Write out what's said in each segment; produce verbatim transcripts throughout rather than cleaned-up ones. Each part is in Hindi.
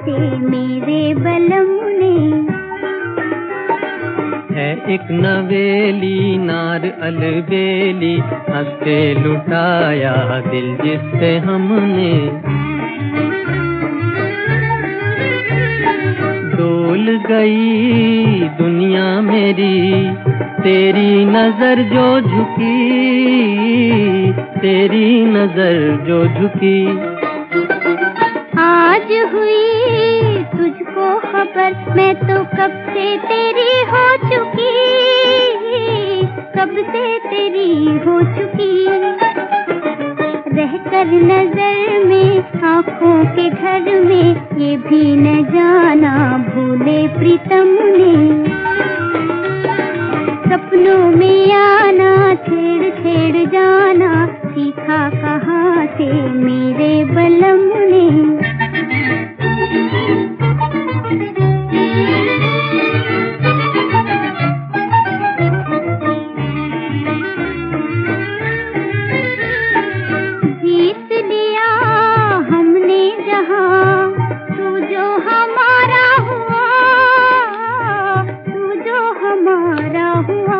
से मेरे बलम ने। है एक नवेली नार अलबेली, हंस के लुटाया दिल जिससे हमने। डोल गई दुनिया मेरी, तेरी नजर जो झुकी, तेरी नजर जो झुकी। आज हुई तुझको खबर, मैं तो कब से तेरी हो चुकी, कब से तेरी हो चुकी। रहकर नजर में आँखों के घर में, ये भी न जाना भूले प्रीतम ने। सपनों में आना छेड़ छेड़ जाना, सीखा कहाँ से मेरे बलम ने। जीत लिया हमने जहाँ, तू जो हमारा हुआ, तू जो हमारा हुआ।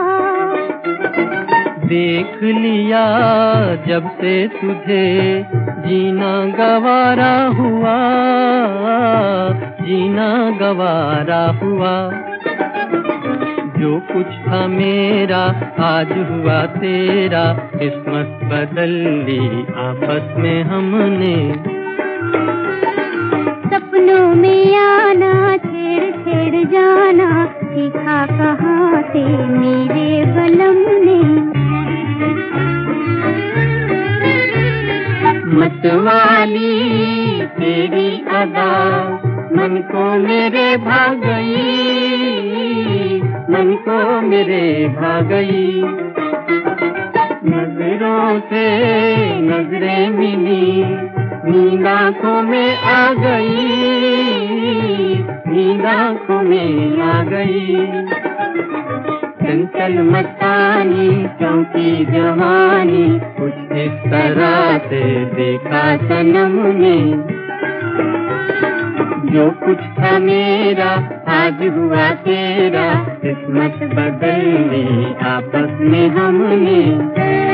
देख लिया जब से तुझे, जीना गवारा हुआ, जीना गवारा हुआ। जो कुछ था मेरा आज हुआ तेरा, किस्मत बदल ली आपस में हमने। सपनों में आना छेड़ छेड़ जाना, सीखा कहाँ से मेरे बलम ने। मतवाली तेरी अदा, मन को मेरे भा गई, मन को मेरे भा गई। नजरों से नजरें मिली, नींद आँखों में आ गई, नींद आँखों में आ गई। चंचल मस्तानी चौकी जवानी, कुछ इस तरह से देखा सनम ने। जो कुछ था मेरा आज हुआ तेरा, किस्मत बदल ली आपस में हमने।